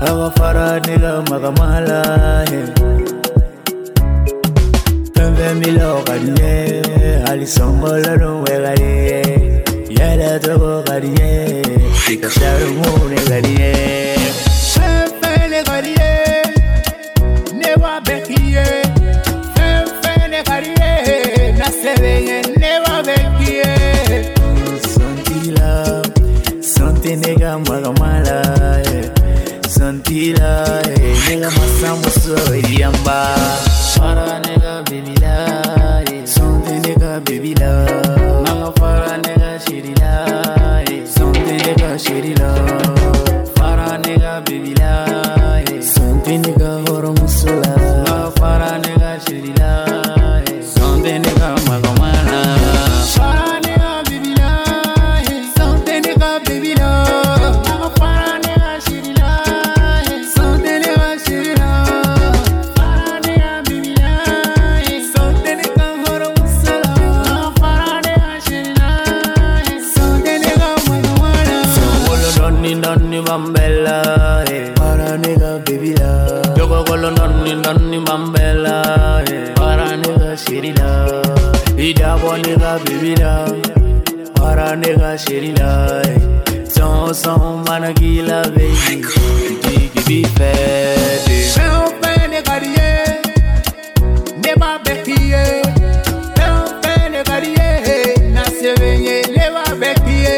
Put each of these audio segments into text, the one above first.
Aga fara nigga magamala Pembe milo gadiye Ali sombola no wegadiye Yele togo gadiye Ika sharu mune gadiye Fene gadiye Newa bekiye Fene gadiye Nasebenye newa bekiye Santila Santi nigga magamala Santila, nigga masamu so yamba. Fara nigga baby la, Santi nigga baby la. Manga fara nigga shiri la, Santi nigga shiri la. Fara nigga baby la, Santi nigga horo musula. Manga fara nigga shiri la, Santi nigga magamala. Fara nigga baby la, Santi nigga baby la. Manga fara nigga shiri la. Nonni mambella, para nigga baby la. Yoko kolo nonni mambella, para nigga shiri la. Ida bo nigga baby la, para nigga shiri la. Son managila baby, be fed. Don't panic at the never bekiye. Don't panic at the nasebenye never bekiye.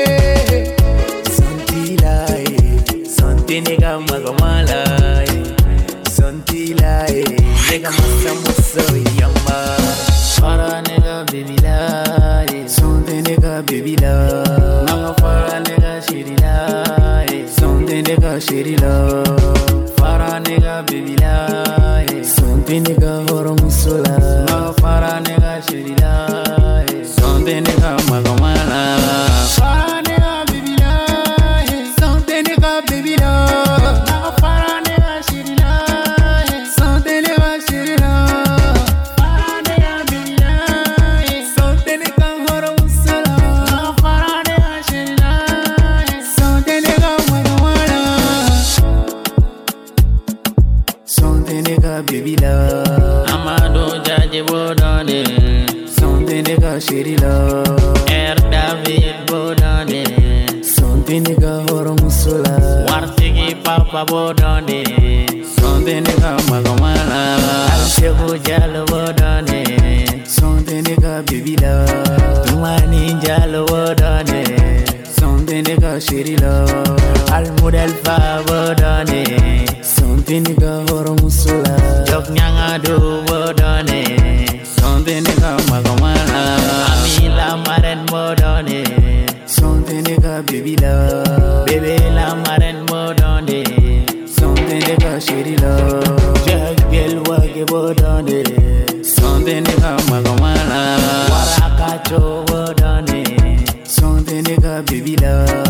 Nigga magamala, Santila, nigga masamu so yamba. Fara nigga baby la, Santi nigga baby la. Manga fara nigga shiri la, Santi nigga shiri la. Fara nigga baby la, Santi nigga horo musula. Manga fara nigga shiri la, Santi nigga magamala. Fara nigga baby la, Santi nigga baby la. Baby love, Amado Jaji Bodane, Santi nigga shiri love, Air David Bodane, Santi nigga horo musula, Wartigi Papa Bodane, Santi nigga magamala, Alshebu Jalo Bodane, Santi nigga baby love, Tumani Jalo Bodane, Santi nigga shiri love, Al Mudel Fa Bodane, Santi nigga horo musula. Jok nyanga do bodone, Santi nigga magamala. Amila maren bodone, Santi nigga baby love. Baby la maren bodone, Santi nigga shiri love. Jagel wage bodone, Santi nigga magamala. Waraka cho bodone, Santi nigga baby love.